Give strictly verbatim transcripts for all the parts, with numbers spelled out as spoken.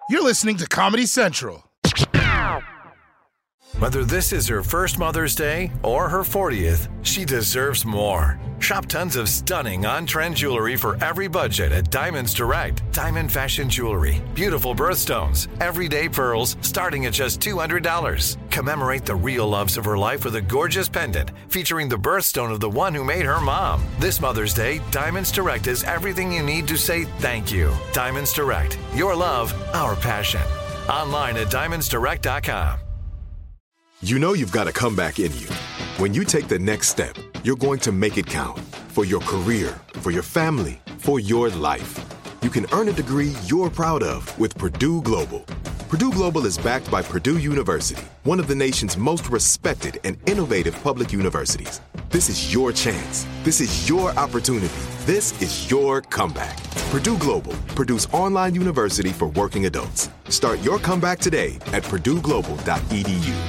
You're listening to Comedy Central. Whether this is her first Mother's Day or her fortieth, she deserves more. Shop tons of stunning on-trend jewelry for every budget at Diamonds Direct. Diamond fashion jewelry, beautiful birthstones, everyday pearls starting at just two hundred dollars. Commemorate the real loves of her life with a gorgeous pendant featuring the birthstone of the one who made her mom. This Mother's Day, Diamonds Direct is everything you need to say thank you. Diamonds Direct, your love, our passion. Online at diamonds direct dot com. You know you've got a comeback in you. When you take the next step, you're going to make it count. For your career, for your family, for your life. You can earn a degree you're proud of with Purdue Global. Purdue Global is backed by Purdue University, one of the nation's most respected and innovative public universities. This is your chance. This is your opportunity. This is your comeback. Purdue Global, Purdue's online university for working adults. Start your comeback today at purdue global dot e d u.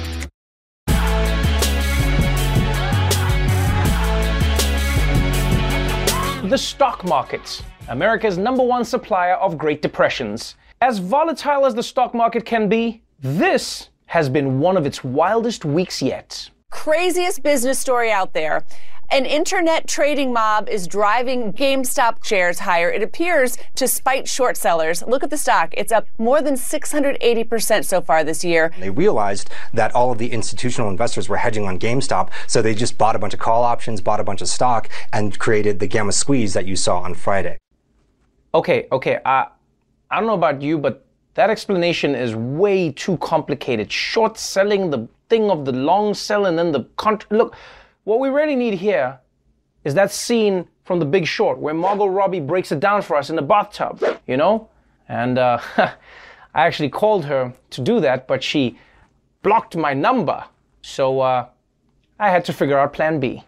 The stock markets, America's number one supplier of Great Depressions. As volatile as the stock market can be, this has been one of its wildest weeks yet. Craziest business story out there. An internet trading mob is driving GameStop shares higher. It appears to spite short sellers. Look at the stock. It's up more than six hundred eighty percent so far this year. They realized that all of the institutional investors were hedging on GameStop, so they just bought a bunch of call options, bought a bunch of stock, and created the gamma squeeze that you saw on Friday. Okay, okay, uh, I don't know about you, but that explanation is way too complicated. Short selling, the thing of the long sell, and then the contra- Look, what we really need here is that scene from The Big Short where Margot Robbie breaks it down for us in the bathtub, you know? And uh, I actually called her to do that, but she blocked my number. So uh, I had to figure out plan B.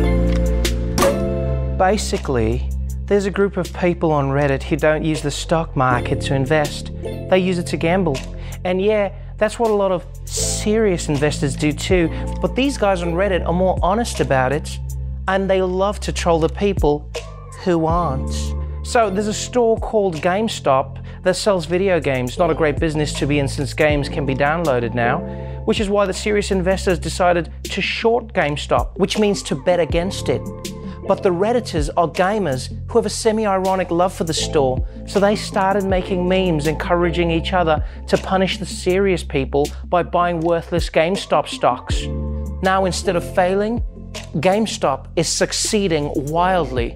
Basically, there's a group of people on Reddit who don't use the stock market to invest. They use it to gamble. And yeah, that's what a lot of serious investors do too. But these guys on Reddit are more honest about it, and they love to troll the people who aren't. So there's a store called GameStop that sells video games. Not a great business to be in since games can be downloaded now, which is why the serious investors decided to short GameStop, which means to bet against it. But the Redditors are gamers who have a semi-ironic love for the store, so they started making memes encouraging each other to punish the serious people by buying worthless GameStop stocks. Now, instead of failing, GameStop is succeeding wildly.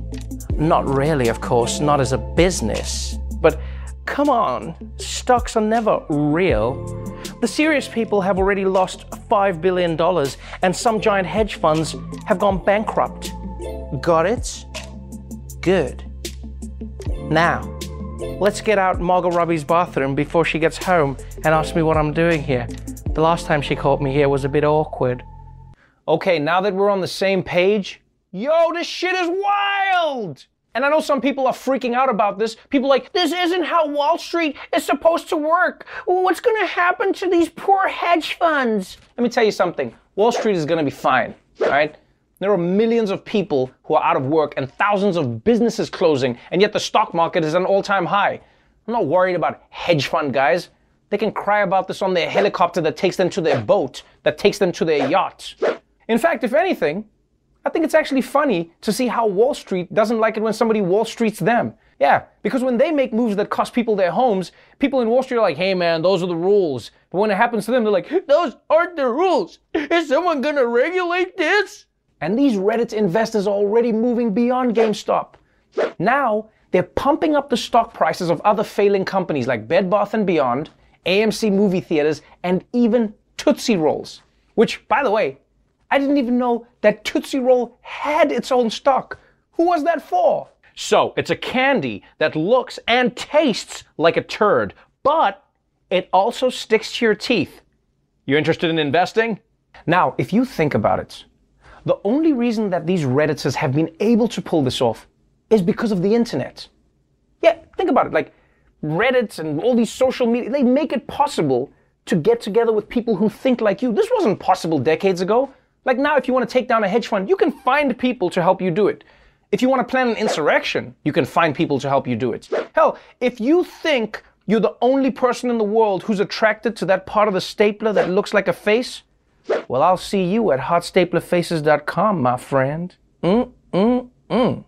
Not really, of course, not as a business, but come on, stocks are never real. The serious people have already lost five billion dollars, and some giant hedge funds have gone bankrupt. Got it? Good. Now, let's get out Margot Robbie's bathroom before she gets home and asks me what I'm doing here. The last time she caught me here was a bit awkward. Okay, now that we're on the same page, yo, this shit is wild! And I know some people are freaking out about this. People are like, this isn't how Wall Street is supposed to work. What's gonna happen to these poor hedge funds? Let me tell you something. Wall Street is gonna be fine, all right? There are millions of people who are out of work and thousands of businesses closing, and yet the stock market is at an all-time high. I'm not worried about hedge fund guys. They can cry about this on their helicopter that takes them to their boat, that takes them to their yacht. In fact, if anything, I think it's actually funny to see how Wall Street doesn't like it when somebody Wall Streets them. Yeah, because when they make moves that cost people their homes, people in Wall Street are like, hey man, those are the rules. But when it happens to them, they're like, those aren't the rules. Is someone gonna regulate this? And these Reddit investors are already moving beyond GameStop. Now, they're pumping up the stock prices of other failing companies like Bed Bath and Beyond, A M C movie theaters, and even Tootsie Rolls. Which, by the way, I didn't even know that Tootsie Roll had its own stock. Who was that for? So, it's a candy that looks and tastes like a turd, but it also sticks to your teeth. You interested in investing? Now, if you think about it, the only reason that these Redditors have been able to pull this off is because of the internet. Yeah, think about it, like Reddit and all these social media, they make it possible to get together with people who think like you. This wasn't possible decades ago. Like now, if you want to take down a hedge fund, you can find people to help you do it. If you want to plan an insurrection, you can find people to help you do it. Hell, if you think You're the only person in the world who's attracted to that part of the stapler that looks like a face? Well, I'll see you at hot stapler faces dot com, my friend. Mm, mm, mm.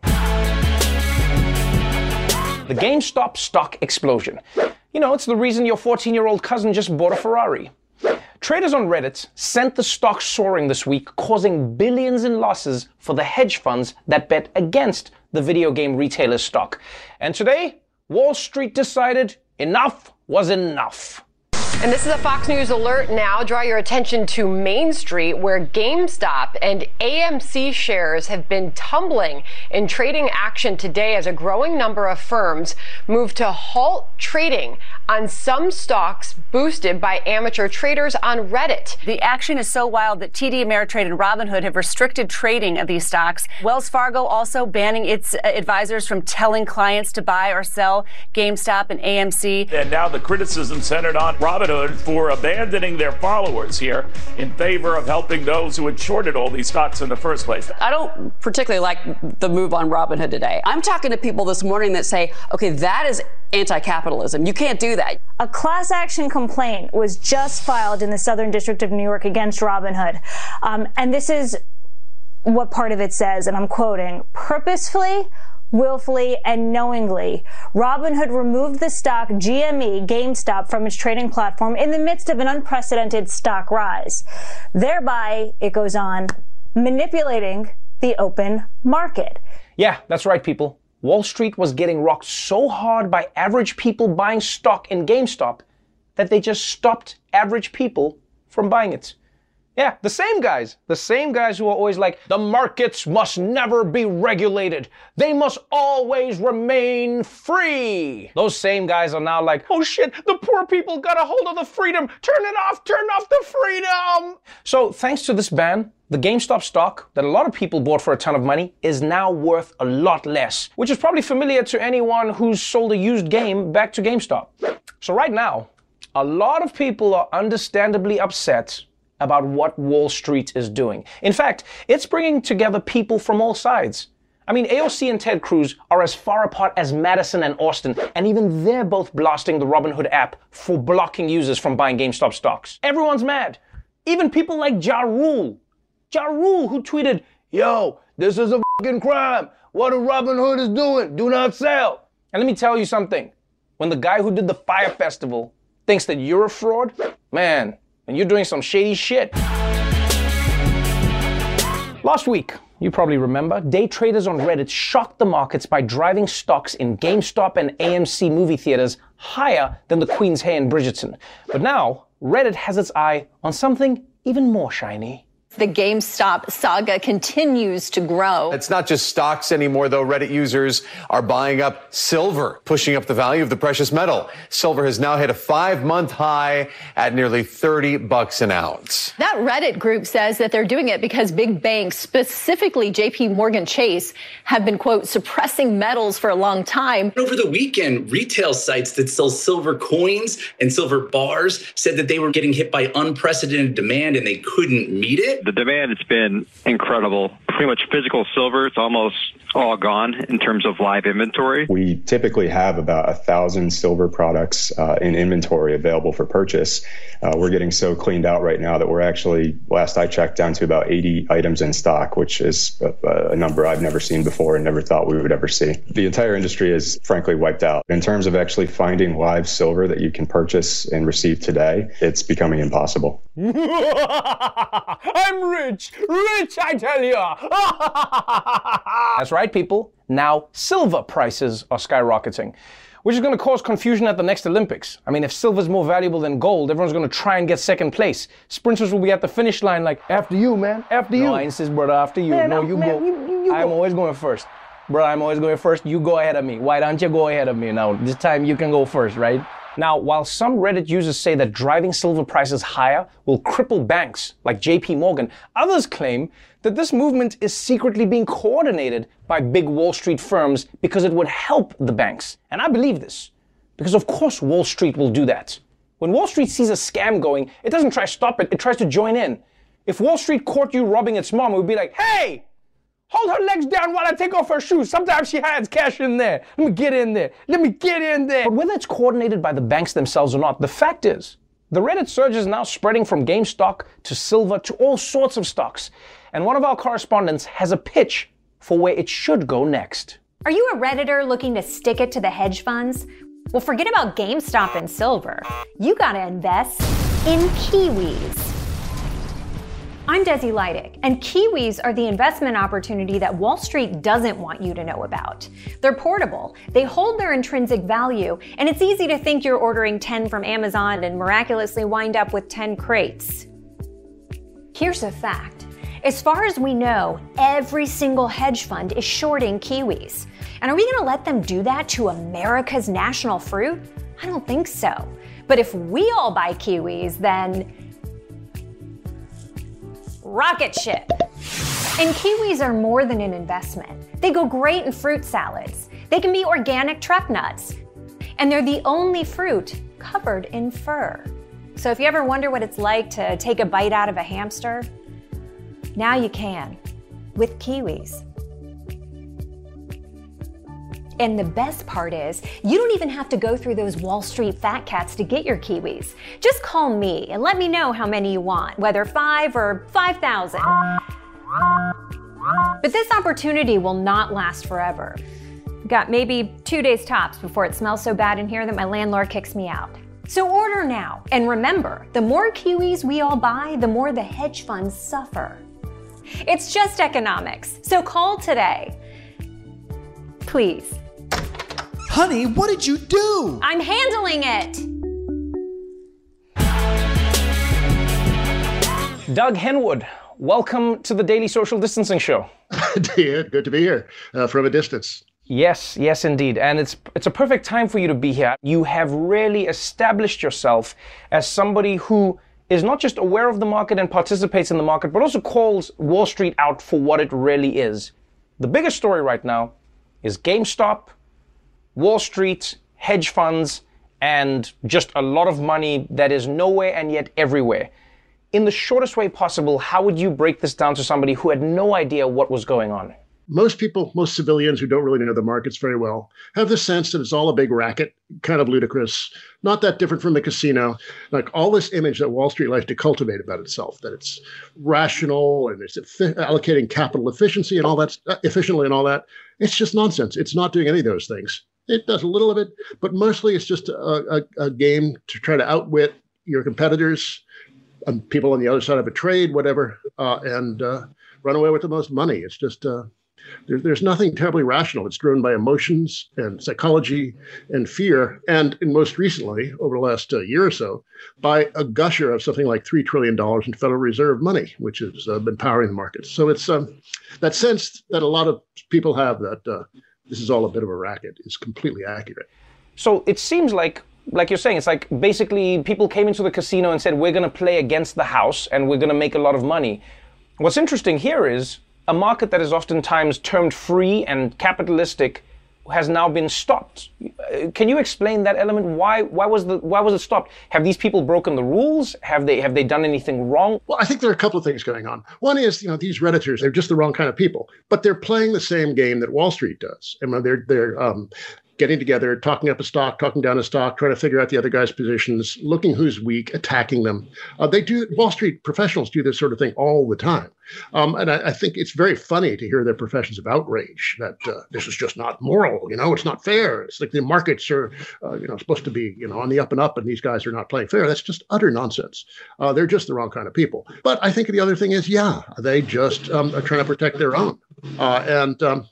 The GameStop stock explosion. You know, it's the reason your fourteen-year-old cousin just bought a Ferrari. Traders on Reddit sent the stock soaring this week, causing billions in losses for the hedge funds that bet against the video game retailer's stock. And today, Wall Street decided enough was enough. And this is a Fox News alert now. Draw your attention to Main Street, where GameStop and A M C shares have been tumbling in trading action today as a growing number of firms move to halt trading on some stocks boosted by amateur traders on Reddit. The action is so wild that T D Ameritrade and Robinhood have restricted trading of these stocks. Wells Fargo also banning its advisors from telling clients to buy or sell GameStop and A M C. And now the criticism centered on Robinhood for abandoning their followers here in favor of helping those who had shorted all these stocks in the first place. I don't particularly like the move on Robinhood today. I'm talking to people this morning that say, okay, that is anti-capitalism. You can't do that. A class action complaint was just filed in the Southern District of New York against Robinhood. Um, and this is what part of it says, and I'm quoting, purposefully, willfully, and knowingly, Robinhood removed the stock G M E, GameStop, from its trading platform in the midst of an unprecedented stock rise, thereby, it goes on, manipulating the open market. Yeah, that's right, people. Wall Street was getting rocked so hard by average people buying stock in GameStop that they just stopped average people from buying it. Yeah, the same guys, the same guys who are always like, the markets must never be regulated. They must always remain free. Those same guys are now like, oh shit, the poor people got a hold of the freedom. Turn it off, turn off the freedom. So thanks to this ban, the GameStop stock that a lot of people bought for a ton of money is now worth a lot less, which is probably familiar to anyone who's sold a used game back to GameStop. So right now, a lot of people are understandably upset about what Wall Street is doing. In fact, it's bringing together people from all sides. I mean, A O C and Ted Cruz are as far apart as Madison and Austin, and even they're both blasting the Robinhood app for blocking users from buying GameStop stocks. Everyone's mad. Even people like Ja Rule. Ja Rule, who tweeted, yo, this is a fucking crime. What a Robinhood is doing, do not sell. And let me tell you something. When the guy who did the Fire Festival thinks that you're a fraud, man, and you're doing some shady shit. Last week, you probably remember, day traders on Reddit shocked the markets by driving stocks in GameStop and A M C movie theaters higher than the Queen's hair in Bridgerton. But now, Reddit has its eye on something even more shiny. The GameStop saga continues to grow. It's not just stocks anymore, though. Reddit users are buying up silver, pushing up the value of the precious metal. Silver has now hit a five-month high at nearly thirty bucks an ounce. That Reddit group says that they're doing it because big banks, specifically J P Morgan Chase, have been, quote, suppressing metals for a long time. Over the weekend, retail sites that sell silver coins and silver bars said that they were getting hit by unprecedented demand and they couldn't meet it. The demand has been incredible. Pretty much physical silver, it's almost all gone in terms of live inventory. We typically have about a thousand silver products uh, in inventory available for purchase. Uh, we're getting so cleaned out right now that we're actually, last I checked, down to about eighty items in stock, which is a, a number I've never seen before and never thought we would ever see. The entire industry is frankly wiped out. In terms of actually finding live silver that you can purchase and receive today, it's becoming impossible. I'm rich, rich, I tell you. That's right, people. Now silver prices are skyrocketing, which is going to cause confusion at the next Olympics. I mean, if silver's more valuable than gold, everyone's going to try and get second place. Sprinters will be at the finish line like, after you, man, after you. No, I insist, brother, after you. Man, no, you man, go. You, you, you I'm go. always going first. Bro, I'm always going first. You go ahead of me. Why don't you go ahead of me now? This time you can go first, right? Now, while some Reddit users say that driving silver prices higher will cripple banks like J P Morgan, others claim that this movement is secretly being coordinated by big Wall Street firms because it would help the banks. And I believe this, because of course Wall Street will do that. When Wall Street sees a scam going, it doesn't try to stop it, it tries to join in. If Wall Street caught you robbing its mom, it would be like, hey, Hold her legs down while I take off her shoes. Sometimes she hides cash in there. Let me get in there. Let me get in there. But whether it's coordinated by the banks themselves or not, the fact is, the Reddit surge is now spreading from GameStop to silver to all sorts of stocks. And one of our correspondents has a pitch for where it should go next. Are you a Redditor looking to stick it to the hedge funds? Well, forget about GameStop and silver. You gotta invest in Kiwis. I'm Desi Leidig, and Kiwis are the investment opportunity that Wall Street doesn't want you to know about. They're portable, they hold their intrinsic value, and it's easy to think you're ordering ten from Amazon and miraculously wind up with ten crates. Here's a fact. As far as we know, every single hedge fund is shorting Kiwis. And are we gonna let them do that to America's national fruit? I don't think so. But if we all buy Kiwis, then rocket ship. And Kiwis are more than an investment. They go great in fruit salads. They can be organic truck nuts. And they're the only fruit covered in fur. So if you ever wonder what it's like to take a bite out of a hamster, now you can, with Kiwis. And the best part is, you don't even have to go through those Wall Street fat cats to get your Kiwis. Just call me and let me know how many you want, whether five or five thousand. But this opportunity will not last forever. Got maybe two days tops before it smells so bad in here that my landlord kicks me out. So order now. And remember, the more Kiwis we all buy, the more the hedge funds suffer. It's just economics. So call today. Please. Honey, what did you do? I'm handling it. Doug Henwood, welcome to the Daily Social Distancing Show. David, good to be here uh, from a distance. Yes, yes, indeed. And it's it's a perfect time for you to be here. You have really established yourself as somebody who is not just aware of the market and participates in the market, but also calls Wall Street out for what it really is. The biggest story right now is GameStop, Wall Street, hedge funds, and just a lot of money that is nowhere and yet everywhere. In the shortest way possible, how would you break this down to somebody who had no idea what was going on? Most people, most civilians who don't really know the markets very well, have the sense that it's all a big racket, kind of ludicrous, not that different from the casino. Like all this image that Wall Street likes to cultivate about itself, that it's rational and it's effi- allocating capital efficiency and all that, uh, efficiently and all that. It's just nonsense. It's not doing any of those things. It does a little of it, but mostly it's just a, a, a game to try to outwit your competitors, um, people on the other side of a trade, whatever, uh, and uh, run away with the most money. It's just... Uh, There, there's nothing terribly rational. It's driven by emotions and psychology and fear. And in most recently, over the last uh, year or so, by a gusher of something like three trillion dollars in Federal Reserve money, which has uh, been powering the markets. So it's um, that sense that a lot of people have that uh, this is all a bit of a racket is completely accurate. So it seems like, like you're saying, it's like basically people came into the casino and said, we're going to play against the house and we're going to make a lot of money. What's interesting here is a market that is oftentimes termed free and capitalistic has now been stopped. Can you explain that element? Why why was the why was it stopped? Have these people broken the rules? Have they have they done anything wrong? Well, I think there are a couple of things going on. One is, you know, these Redditors, they're just the wrong kind of people, but they're playing the same game that Wall Street does. And they're they're um, getting together, talking up a stock, talking down a stock, trying to figure out the other guy's positions, looking who's weak, attacking them. Uh, they do Wall Street professionals do this sort of thing all the time. Um, and I, I think it's very funny to hear their professions of outrage that uh, this is just not moral. You know, it's not fair. It's like the markets are, uh, you know, supposed to be, you know, on the up and up, and these guys are not playing fair. That's just utter nonsense. Uh, they're just the wrong kind of people. But I think the other thing is, yeah, they just um, are trying to protect their own. Uh, and um,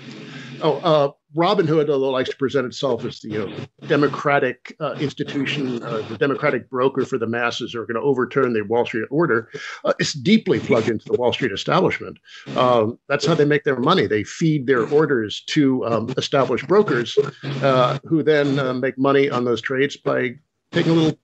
oh, uh, Robinhood, although likes to present itself as the you know, democratic uh, institution, uh, the democratic broker for the masses who are going to overturn the Wall Street order, uh, is deeply plugged into the Wall Street establishment. Um, that's how they make their money. They feed their orders to um, established brokers uh, who then uh, make money on those trades by taking a little,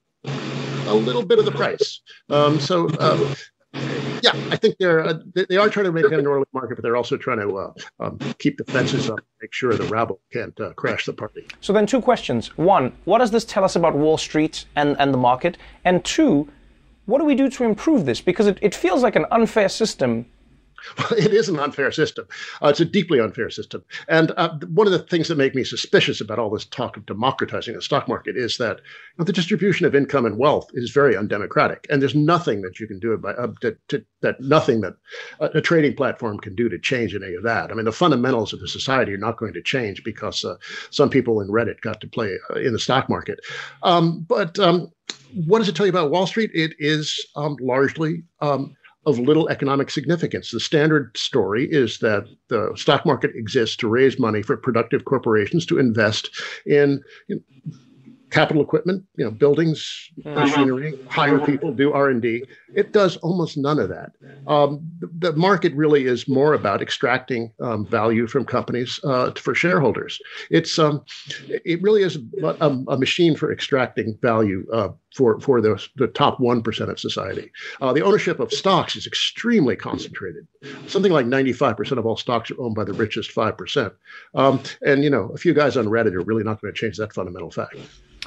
a little bit of the price. Um, so. Uh, Yeah, I think they're uh, they are trying to make an orderly market, but they're also trying to uh, um, keep the fences up, make sure the rabble can't uh, crash the party. So then two questions. One, what does this tell us about Wall Street and, and the market? And two, what do we do to improve this? Because it, it feels like an unfair system Well, it is an unfair system. Uh, it's a deeply unfair system. And uh, one of the things that make me suspicious about all this talk of democratizing the stock market is that you know, the distribution of income and wealth is very undemocratic. And there's nothing that you can do about uh, to, to, that nothing that a, a trading platform can do to change any of that. I mean, the fundamentals of the society are not going to change because uh, some people in Reddit got to play uh, in the stock market. Um, but um, what does it tell you about Wall Street? It is um, largely um, of little economic significance. The standard story is that the stock market exists to raise money for productive corporations to invest in, in capital equipment, you know, buildings, machinery, hire people, do R and D. It does almost none of that. Um, the, the market really is more about extracting um, value from companies uh, for shareholders. It's um, it really is a, a machine for extracting value uh, for for the, the top one percent of society. Uh, the ownership of stocks is extremely concentrated. Something like ninety-five percent of all stocks are owned by the richest five percent. Um, and, you know, a few guys on Reddit are really not going to change that fundamental fact.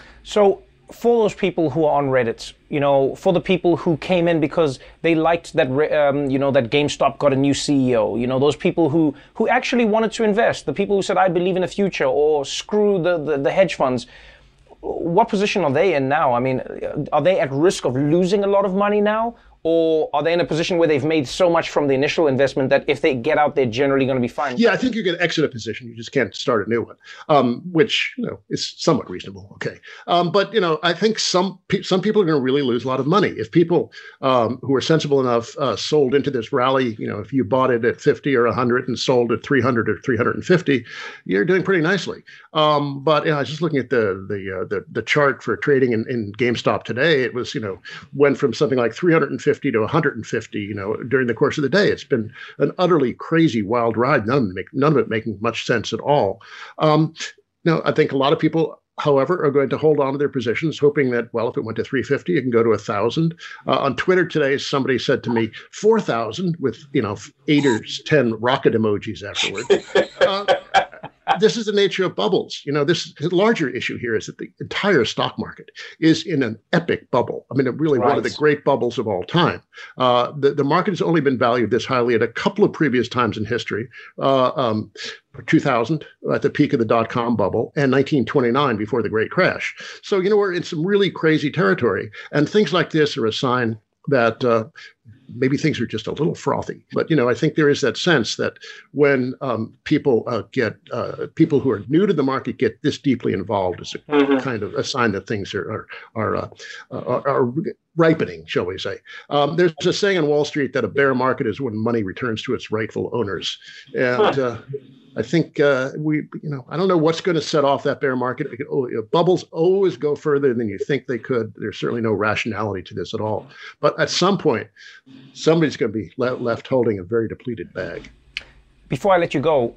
So for those people who are on Reddit, you know, for the people who came in because they liked that, um, you know, that GameStop got a new C E O, you know, those people who, who actually wanted to invest, the people who said, I believe in the future, or screw the, the, the hedge funds, what position are they in now? I mean, are they at risk of losing a lot of money now? Or are they in a position where they've made so much from the initial investment that if they get out, they're generally going to be fine? Yeah, I think you can exit a position. You just can't start a new one, um, which, you know, is somewhat reasonable. Okay. Um, but, you know, I think some pe- some people are going to really lose a lot of money. If people um, who are sensible enough uh, sold into this rally, you know, if you bought it at fifty or one hundred and sold at three hundred or three hundred fifty, you're doing pretty nicely. Um, but you know, I was just looking at the the uh, the, the chart for trading in, in GameStop today. It was, you know, went from something like three hundred fifty to one hundred fifty, you know, during the course of the day. It's been an utterly crazy, wild ride. None of it, make, none of it making much sense at all. Um, now, I think a lot of people, however, are going to hold on to their positions, hoping that, well, if it went to three fifty, it can go to one thousand. Uh, on Twitter today, somebody said to me, four thousand with, you know, eight or ten rocket emojis afterwards. Uh, This is the nature of bubbles. You know, this the larger issue here is that the entire stock market is in an epic bubble. I mean, really right. One of the great bubbles of all time. Uh, the, the market has only been valued this highly at a couple of previous times in history. Uh, um, two thousand at the peak of the dot-com bubble and nineteen twenty-nine before the great crash. So, you know, we're in some really crazy territory. And things like this are a sign that uh, maybe things are just a little frothy. But, you know, I think there is that sense that when um, people uh, get, uh, people who are new to the market get this deeply involved, it's a mm-hmm. kind of a sign that things are, are, are, uh, are, are ripening, shall we say. Um, there's a saying on Wall Street that a bear market is when money returns to its rightful owners. And uh, I think uh, we, you know, I don't know what's going to set off that bear market. Oh, you know, bubbles always go further than you think they could. There's certainly no rationality to this at all. But at some point, somebody's going to be le- left holding a very depleted bag. Before I let you go,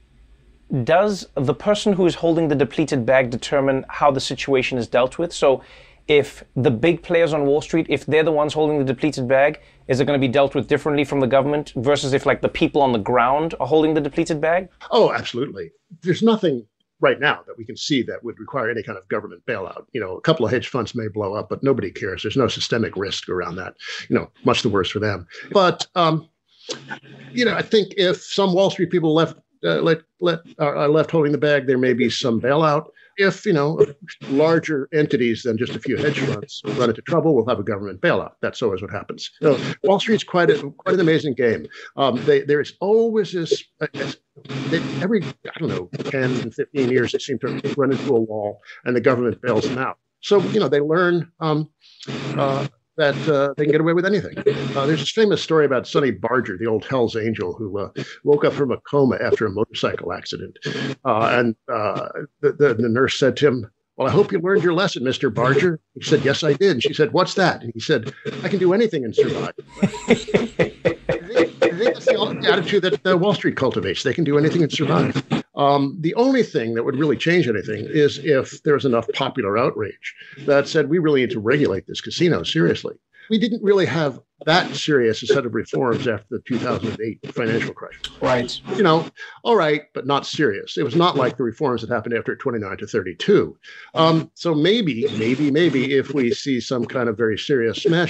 does the person who is holding the depleted bag determine how the situation is dealt with? So if the big players on Wall Street, if they're the ones holding the depleted bag, is it going to be dealt with differently from the government versus if like the people on the ground are holding the depleted bag? Oh, absolutely. There's nothing right now that we can see that would require any kind of government bailout. You know, a couple of hedge funds may blow up, but nobody cares. There's no systemic risk around that. You know, much the worse for them. But, um, you know, I think if some Wall Street people left, uh, let, let, are left holding the bag, there may be some bailout. If, you know, larger entities than just a few hedge funds run into trouble, we'll have a government bailout. That's always what happens. So Wall Street's quite a, quite an amazing game. Um, they, there's always this, uh, they, every, I don't know, ten, fifteen years, they seem to run into a wall and the government bails them out. So, you know, they learn um, uh, that uh, they can get away with anything. Uh, there's this famous story about Sonny Barger, the old Hell's Angel, who uh, woke up from a coma after a motorcycle accident. Uh, and uh, the, the, the nurse said to him, well, I hope you learned your lesson, Mister Barger. He said, yes, I did. And she said, what's that? And he said, I can do anything and survive. I, think, I think that's the attitude that uh, Wall Street cultivates. They can do anything and survive. Um, the only thing that would really change anything is if there's enough popular outrage that said, we really need to regulate this casino seriously. We didn't really have that serious a set of reforms after the two thousand eight financial crisis. Right. You know, all right, but not serious. It was not like the reforms that happened after twenty-nine to thirty-two. Um, so maybe, maybe, maybe if we see some kind of very serious smash up,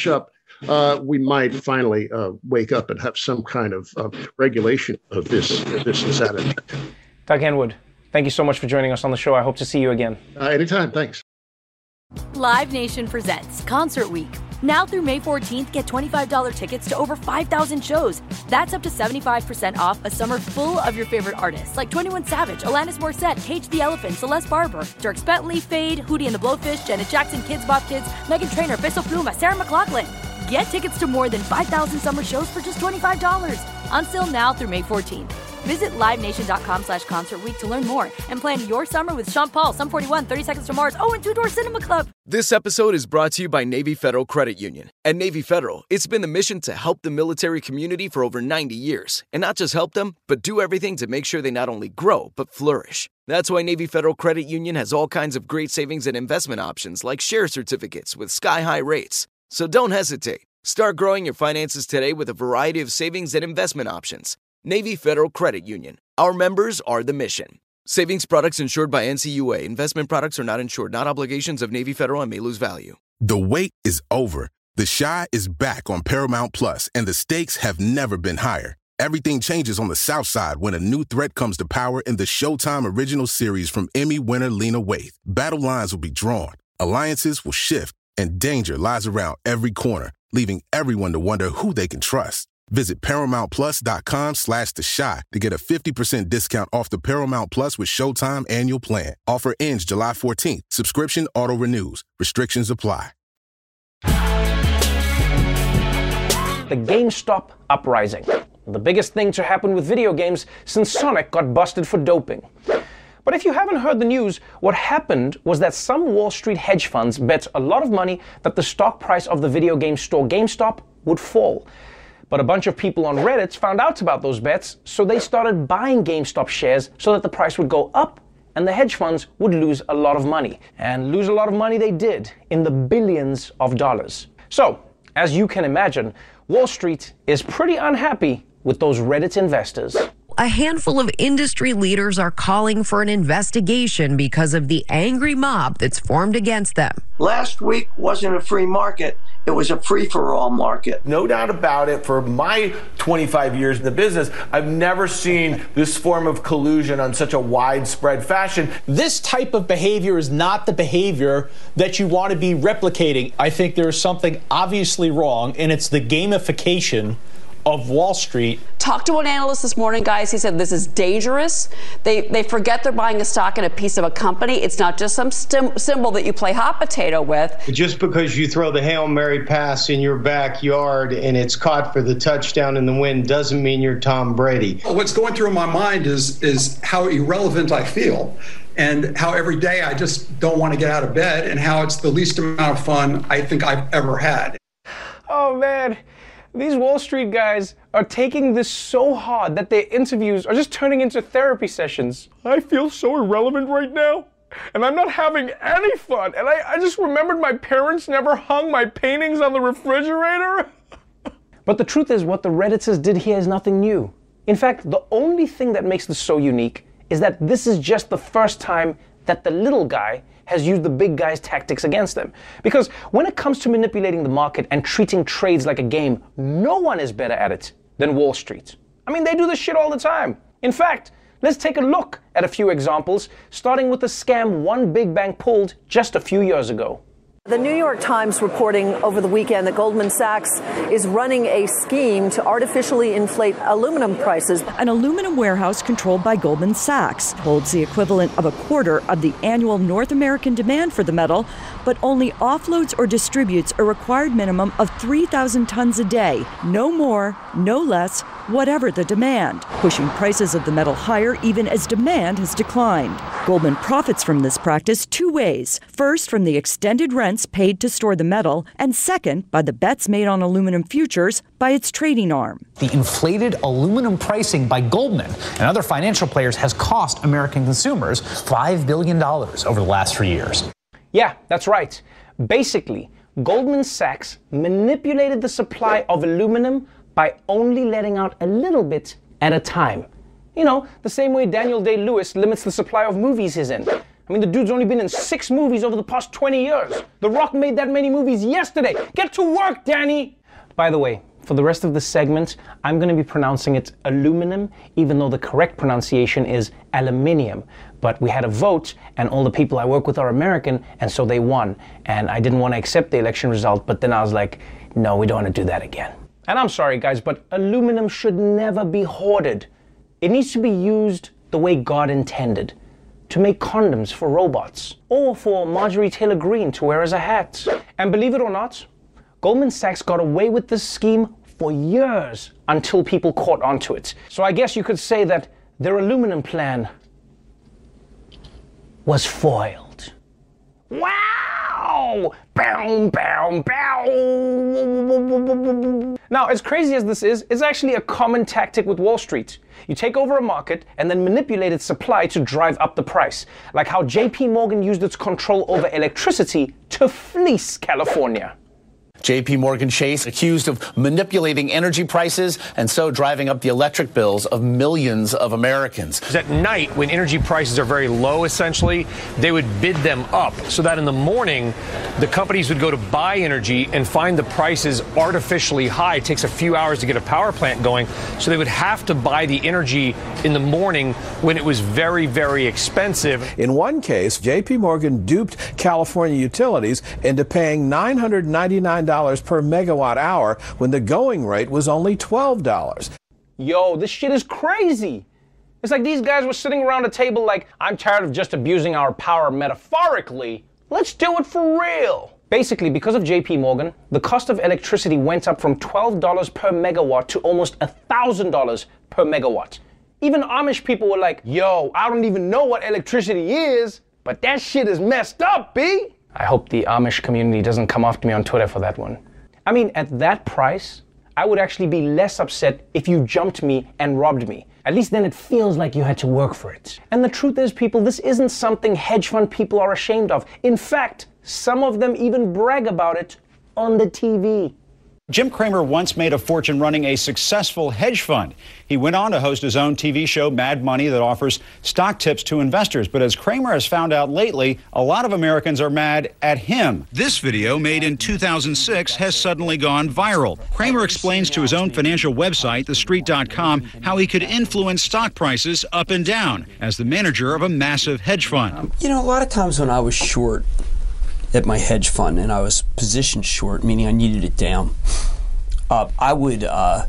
uh, we might finally uh, wake up and have some kind of uh, regulation of this, this insanity. Doug Henwood, thank you so much for joining us on the show. I hope to see you again. Uh, anytime. Thanks. Live Nation presents Concert Week. Now through May fourteenth, get twenty-five dollars tickets to over five thousand shows. That's up to seventy-five percent off a summer full of your favorite artists like twenty-one Savage, Alanis Morissette, Cage the Elephant, Celeste Barber, Dierks Bentley, Fade, Hootie and the Blowfish, Janet Jackson, Kids Bop Kids, Meghan Trainor, Peso Pluma, Sarah McLachlan. Get tickets to more than five thousand summer shows for just twenty-five dollars. On sale now through May fourteenth. Visit livenation.com slash concert week to learn more and plan your summer with Sean Paul, Sum forty-one, thirty Seconds to Mars, oh, and Two Door Cinema Club. This episode is brought to you by Navy Federal Credit Union. At Navy Federal, it's been the mission to help the military community for over ninety years. And not just help them, but do everything to make sure they not only grow, but flourish. That's why Navy Federal Credit Union has all kinds of great savings and investment options like share certificates with sky-high rates. So don't hesitate. Start growing your finances today with a variety of savings and investment options. Navy Federal Credit Union. Our members are the mission. Savings products insured by N C U A. Investment products are not insured, not obligations of Navy Federal and may lose value. The wait is over. The Chi is back on Paramount Plus, and the stakes have never been higher. Everything changes on the South Side when a new threat comes to power in the Showtime original series from Emmy winner Lena Waithe. Battle lines will be drawn, alliances will shift, and danger lies around every corner, leaving everyone to wonder who they can trust. Visit ParamountPlus.com slash The Chi to get a fifty percent discount off the Paramount Plus with Showtime annual plan. Offer ends July fourteenth. Subscription auto-renews. Restrictions apply. The GameStop uprising. The biggest thing to happen with video games since Sonic got busted for doping. But if you haven't heard the news, what happened was that some Wall Street hedge funds bet a lot of money that the stock price of the video game store GameStop would fall. But a bunch of people on Reddit found out about those bets, so they started buying GameStop shares so that the price would go up and the hedge funds would lose a lot of money. And lose a lot of money they did, in the billions of dollars. So, as you can imagine, Wall Street is pretty unhappy with those Reddit investors. A handful of industry leaders are calling for an investigation because of the angry mob that's formed against them. Last week wasn't a free market. It was a free-for-all market. No doubt about it. For my twenty-five years in the business, I've never seen this form of collusion on such a widespread fashion. This type of behavior is not the behavior that you want to be replicating. I think there is something obviously wrong, and it's the gamification of Wall Street. Talked to an analyst this morning, guys. He said this is dangerous. They they forget they're buying a stock in a piece of a company. It's not just some stim- symbol that you play hot potato with. Just because you throw the Hail Mary pass in your backyard and it's caught for the touchdown in the wind doesn't mean you're Tom Brady. What's going through my mind is is how irrelevant I feel, and how every day I just don't want to get out of bed, and how it's the least amount of fun I think I've ever had. Oh man. These Wall Street guys are taking this so hard that their interviews are just turning into therapy sessions. I feel so irrelevant right now, and I'm not having any fun. And I, I just remembered my parents never hung my paintings on the refrigerator. But the truth is, what the Redditors did here is nothing new. In fact, the only thing that makes this so unique is that this is just the first time that the little guy has used the big guy's tactics against them. Because when it comes to manipulating the market and treating trades like a game, no one is better at it than Wall Street. I mean, they do this shit all the time. In fact, let's take a look at a few examples, starting with the scam one big bank pulled just a few years ago. The New York Times reporting over the weekend that Goldman Sachs is running a scheme to artificially inflate aluminum prices. An aluminum warehouse controlled by Goldman Sachs holds the equivalent of a quarter of the annual North American demand for the metal, but only offloads or distributes a required minimum of three thousand tons a day. No more, no less, whatever the demand, pushing prices of the metal higher even as demand has declined. Goldman profits from this practice two ways. First, from the extended rents paid to store the metal, and second, by the bets made on aluminum futures by its trading arm. The inflated aluminum pricing by Goldman and other financial players has cost American consumers five billion dollars over the last three years. Yeah, that's right. Basically, Goldman Sachs manipulated the supply of aluminum by only letting out a little bit at a time. You know, the same way Daniel Day-Lewis limits the supply of movies he's in. I mean, the dude's only been in six movies over the past twenty years. The Rock made that many movies yesterday. Get to work, Danny! By the way, for the rest of the segment, I'm going to be pronouncing it aluminum, even though the correct pronunciation is aluminium. But we had a vote, and all the people I work with are American, and so they won. And I didn't want to accept the election result, but then I was like, no, we don't want to do that again. And I'm sorry, guys, but aluminum should never be hoarded. It needs to be used the way God intended, to make condoms for robots, or for Marjorie Taylor Greene to wear as a hat. And believe it or not, Goldman Sachs got away with this scheme for years until people caught onto it. So I guess you could say that their aluminum plan was foiled. Wow! Bow, bow, bow. Now, as crazy as this is, it's actually a common tactic with Wall Street. You take over a market and then manipulate its supply to drive up the price, like how J P Morgan used its control over electricity to fleece California. J P Morgan Chase accused of manipulating energy prices and so driving up the electric bills of millions of Americans. At night, when energy prices are very low, essentially, they would bid them up so that in the morning, the companies would go to buy energy and find the prices artificially high. It takes a few hours to get a power plant going, so they would have to buy the energy in the morning when it was very, very expensive. In one case, J P Morgan duped California utilities into paying nine hundred ninety-nine dollars per megawatt hour when the going rate was only twelve dollars. Yo, this shit is crazy. It's like these guys were sitting around a table like, I'm tired of just abusing our power metaphorically. Let's do it for real. Basically, because of J P Morgan, the cost of electricity went up from twelve dollars per megawatt to almost one thousand dollars per megawatt. Even Amish people were like, yo, I don't even know what electricity is, but that shit is messed up, B. I hope the Amish community doesn't come after me on Twitter for that one. I mean, at that price, I would actually be less upset if you jumped me and robbed me. At least then it feels like you had to work for it. And the truth is, people, this isn't something hedge fund people are ashamed of. In fact, some of them even brag about it on the T V. Jim Cramer once made a fortune running a successful hedge fund. He went on to host his own T V show, Mad Money, that offers stock tips to investors. But as Cramer has found out lately, a lot of Americans are mad at him. This video, made in two thousand six, has suddenly gone viral. Cramer explains to his own financial website, the street dot com, how he could influence stock prices up and down as the manager of a massive hedge fund. You know, a lot of times when I was short at my hedge fund and I was positioned short, meaning I needed it down, uh, I would uh,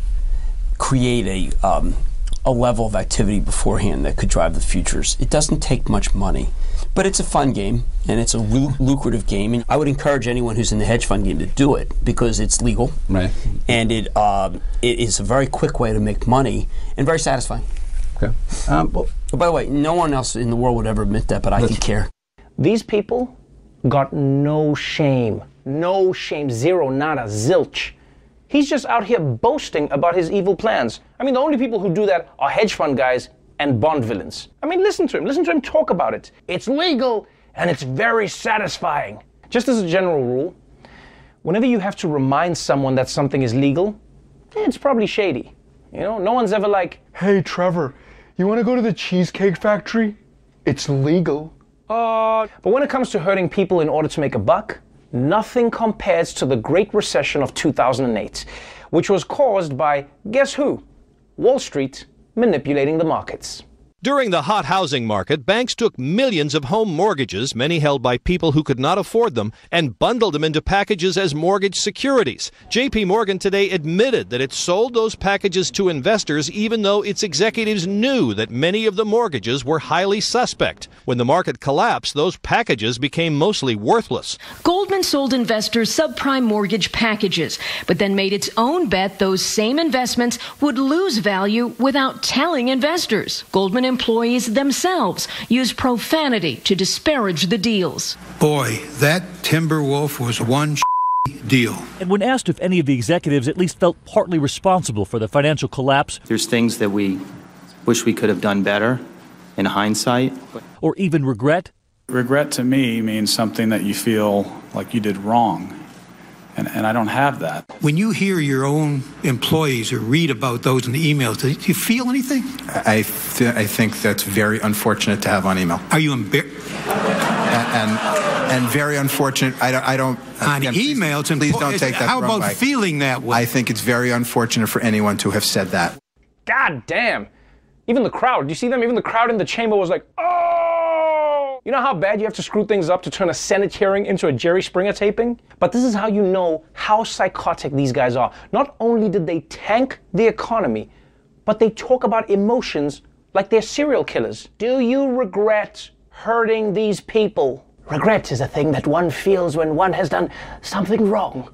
create a, um, a level of activity beforehand that could drive the futures. It doesn't take much money, but it's a fun game and it's a lu- lucrative game. And I would encourage anyone who's in the hedge fund game to do it because it's legal, right? And it uh, it is a very quick way to make money and very satisfying. Okay. Um, well, oh, by the way, no one else in the world would ever admit that, but I can care. These people got no shame. No shame. Zero, nada, zilch. He's just out here boasting about his evil plans. I mean, the only people who do that are hedge fund guys and Bond villains. I mean, listen to him. Listen to him talk about it. It's legal and it's very satisfying. Just as a general rule, whenever you have to remind someone that something is legal, it's probably shady. You know, no one's ever like, hey, Trevor, you want to go to the Cheesecake Factory? It's legal. Uh, but when it comes to hurting people in order to make a buck, nothing compares to the Great Recession of two thousand eight, which was caused by, guess who? Wall Street manipulating the markets. During the hot housing market, banks took millions of home mortgages, many held by people who could not afford them, and bundled them into packages as mortgage securities. J P Morgan today admitted that it sold those packages to investors even though its executives knew that many of the mortgages were highly suspect. When the market collapsed, those packages became mostly worthless. Goldman sold investors subprime mortgage packages, but then made its own bet those same investments would lose value without telling investors. Goldman employees themselves used profanity to disparage the deals. Boy, that Timberwolf was one deal. And when asked if any of the executives at least felt partly responsible for the financial collapse, there's things that we wish we could have done better in hindsight. Or even regret. Regret to me means something that you feel like you did wrong. And, and I don't have that. When you hear your own employees or read about those in the emails, do you feel anything? I, th- I think that's very unfortunate to have on email. Are you embarrassed? and and very unfortunate. I don't. I don't On again, email, it's please, please don't take that. How the wrong about way. feeling that way? I think it's very unfortunate for anyone to have said that. God damn. Even the crowd, you see them? Even the crowd in the chamber was like, oh! You know how bad you have to screw things up to turn a Senate hearing into a Jerry Springer taping? But this is how you know how psychotic these guys are. Not only did they tank the economy, but they talk about emotions like they're serial killers. Do you regret hurting these people? Regret is a thing that one feels when one has done something wrong.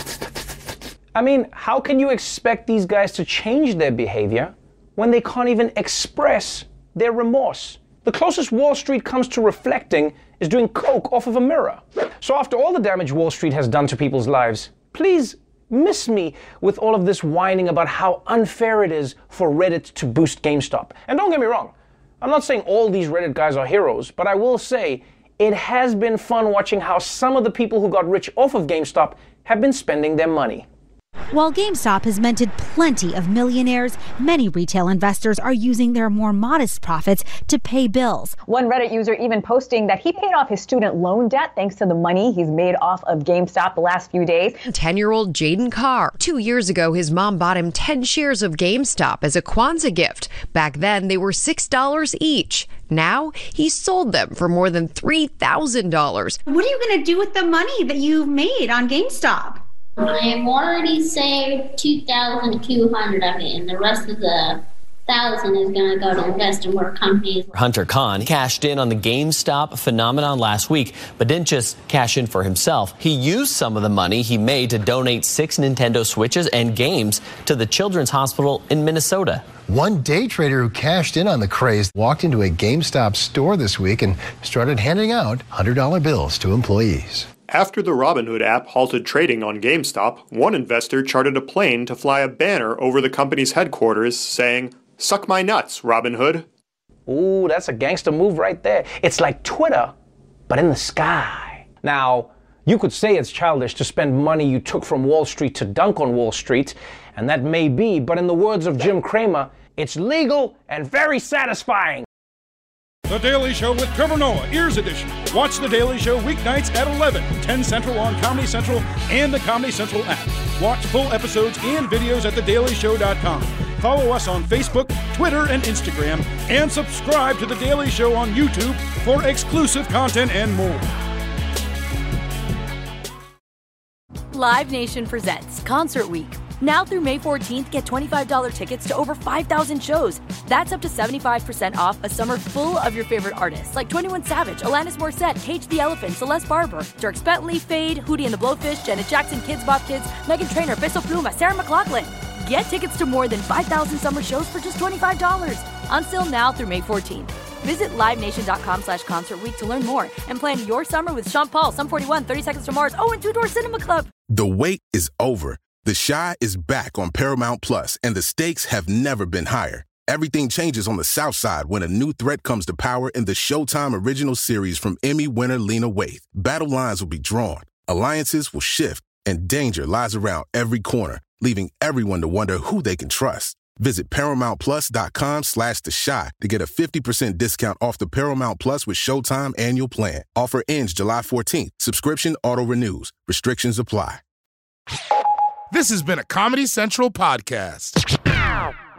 I mean, how can you expect these guys to change their behavior when they can't even express their remorse? The closest Wall Street comes to reflecting is doing coke off of a mirror. So after all the damage Wall Street has done to people's lives, please miss me with all of this whining about how unfair it is for Reddit to boost GameStop. And don't get me wrong, I'm not saying all these Reddit guys are heroes, but I will say it has been fun watching how some of the people who got rich off of GameStop have been spending their money. While GameStop has mentored plenty of millionaires, many retail investors are using their more modest profits to pay bills. One Reddit user even posting that he paid off his student loan debt thanks to the money he's made off of GameStop the last few days. ten-year-old Jaden Carr. Two years ago, his mom bought him ten shares of GameStop as a Kwanzaa gift. Back then, they were six dollars each. Now, he sold them for more than three thousand dollars. What are you going to do with the money that you've made on GameStop? I have already saved two thousand two hundred of it, and the rest of the thousand is going to go to invest in more companies. Hunter Khan cashed in on the GameStop phenomenon last week, but didn't just cash in for himself. He used some of the money he made to donate six Nintendo Switches and games to the Children's Hospital in Minnesota. One day trader who cashed in on the craze walked into a GameStop store this week and started handing out one hundred dollar bills to employees. After the Robinhood app halted trading on GameStop, one investor chartered a plane to fly a banner over the company's headquarters saying, "Suck my nuts, Robinhood." Ooh, that's a gangster move right there. It's like Twitter, but in the sky. Now, you could say it's childish to spend money you took from Wall Street to dunk on Wall Street, and that may be, but in the words of Jim Cramer, it's legal and very satisfying. The Daily Show with Trevor Noah, Ears Edition. Watch The Daily Show weeknights at eleven, ten Central on Comedy Central and the Comedy Central app. Watch full episodes and videos at the daily show dot com. Follow us on Facebook, Twitter, and Instagram, and subscribe to The Daily Show on YouTube for exclusive content and more. Live Nation presents Concert Week. Now through May fourteenth, get twenty-five dollars tickets to over five thousand shows. That's up to seventy-five percent off a summer full of your favorite artists like twenty-one Savage, Alanis Morissette, Cage the Elephant, Celeste Barber, Dierks Bentley, Fade, Hootie and the Blowfish, Janet Jackson, Kids Bop Kids, Meghan Trainor, Peso Pluma, Sarah McLachlan. Get tickets to more than five thousand summer shows for just twenty-five dollars. Until now through May fourteenth. Visit live nation dot com slash concert week to learn more and plan your summer with Sean Paul, Sum forty-one, thirty Seconds to Mars, oh, and Two Door Cinema Club. The wait is over. The Chi is back on Paramount Plus, and the stakes have never been higher. Everything changes on the South Side when a new threat comes to power in the Showtime original series from Emmy winner Lena Waithe. Battle lines will be drawn, alliances will shift, and danger lies around every corner, leaving everyone to wonder who they can trust. Visit paramount plus dot com slash the Chi to get a fifty percent discount off the Paramount Plus with Showtime annual plan. Offer ends July fourteenth. Subscription auto-renews. Restrictions apply. This has been a Comedy Central podcast.